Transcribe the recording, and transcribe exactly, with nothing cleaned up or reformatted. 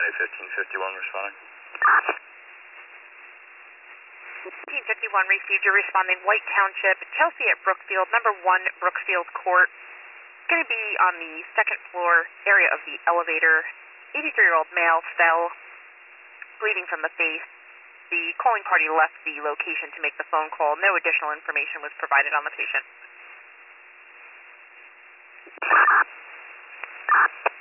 fifteen fifty-one responding. fifteen fifty-one received. You're responding White Township, Chelsea at Brookfield, number one Brookfield Court. It's going to be on the second floor area of the elevator. eighty-three-year-old male fell, bleeding from the face. The calling party left the location to make the phone call. No additional information was provided on the patient.